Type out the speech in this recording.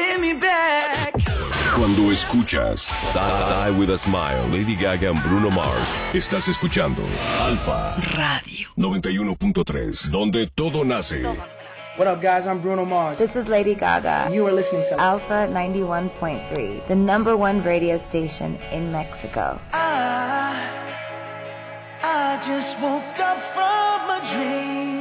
give me back. Cuando escuchas Die With a Smile, Lady Gaga and Bruno Mars, estás escuchando Alfa Radio 91.3, donde todo nace. What up, guys? I'm Bruno Mars. This is Lady Gaga. You are listening to Alpha 91.3, the #1 radio station in Mexico. I just woke up from a dream.